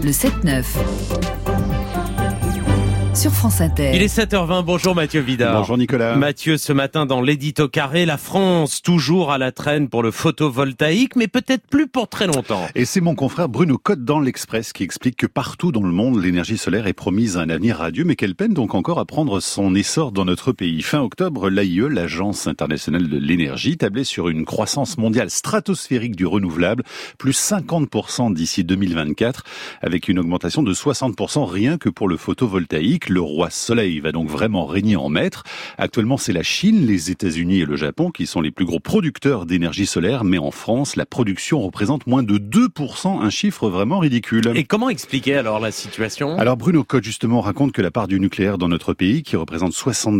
Le 7-9. Sur France Inter. Il est 7h20, bonjour Mathieu Vidard. Bonjour Nicolas. Mathieu, ce matin dans l'édito carré, la France toujours à la traîne pour le photovoltaïque, mais peut-être plus pour très longtemps. Et c'est mon confrère Bruno Cotte dans l'Express qui explique que partout dans le monde, l'énergie solaire est promise à un avenir radieux, mais qu'elle peine donc encore à prendre son essor dans notre pays. Fin octobre, l'AIE, l'Agence internationale de l'énergie, tablait sur une croissance mondiale stratosphérique du renouvelable, plus 50% d'ici 2024, avec une augmentation de 60% rien que pour le photovoltaïque. Le roi soleil va donc vraiment régner en maître. Actuellement, c'est la Chine, les États-Unis et le Japon qui sont les plus gros producteurs d'énergie solaire, mais en France, la production représente moins de 2%, un chiffre vraiment ridicule. Et comment expliquer alors la situation ? Alors Bruno Cotte justement raconte que la part du nucléaire dans notre pays, qui représente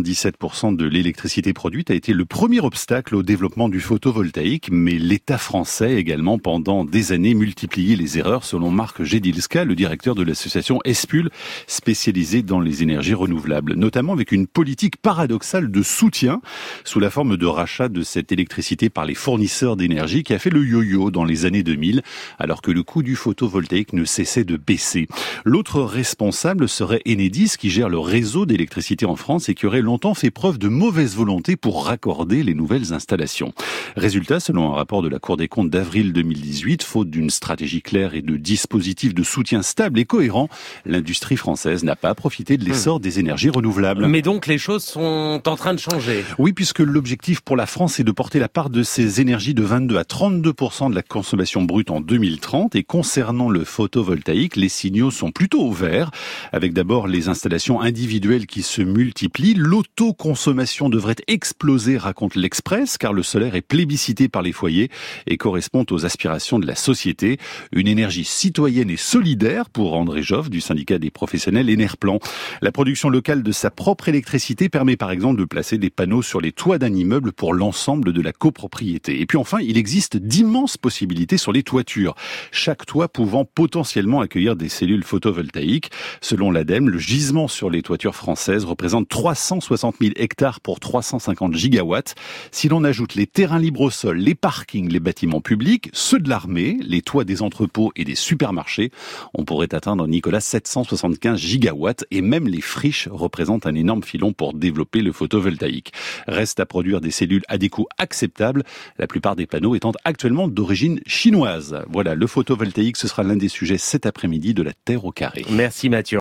77% de l'électricité produite, a été le premier obstacle au développement du photovoltaïque, mais l'État français également pendant des années multiplié les erreurs, selon Marc Gédilska, le directeur de l'association ESPUL, spécialisée dans les énergies renouvelables, notamment avec une politique paradoxale de soutien sous la forme de rachat de cette électricité par les fournisseurs d'énergie qui a fait le yo-yo dans les années 2000, alors que le coût du photovoltaïque ne cessait de baisser. L'autre responsable serait Enedis, qui gère le réseau d'électricité en France et qui aurait longtemps fait preuve de mauvaise volonté pour raccorder les nouvelles installations. Résultat, selon un rapport de la Cour des comptes d'avril 2018, faute d'une stratégie claire et de dispositifs de soutien stables et cohérents, l'industrie française n'a pas profité de l'essor des énergies renouvelables. Mais donc les choses sont en train de changer. Oui, puisque l'objectif pour la France est de porter la part de ces énergies de 22 à 32% de la consommation brute en 2030. Et concernant le photovoltaïque, les signaux sont plutôt au vert, avec d'abord les installations individuelles qui se multiplient. L'autoconsommation devrait exploser, raconte l'Express, car le solaire est plébiscité par les foyers et correspond aux aspirations de la société. Une énergie citoyenne et solidaire pour André Joffre du syndicat des professionnels Enerplan. La production locale de sa propre électricité permet par exemple de placer des panneaux sur les toits d'un immeuble pour l'ensemble de la copropriété. Et puis enfin, il existe d'immenses possibilités sur les toitures, chaque toit pouvant potentiellement accueillir des cellules photovoltaïques. Selon l'ADEME, le gisement sur les toitures françaises représente 360 000 hectares pour 350 gigawatts. Si l'on ajoute les terrains libres au sol, les parkings, les bâtiments publics, ceux de l'armée, les toits des entrepôts et des supermarchés, on pourrait atteindre, Nicolas, 775 gigawatts, et même les friches représentent un énorme filon pour développer le photovoltaïque. Reste à produire des cellules à des coûts acceptables, la plupart des panneaux étant actuellement d'origine chinoise. Voilà, le photovoltaïque, ce sera l'un des sujets cet après-midi de la Terre au carré. Merci Mathieu.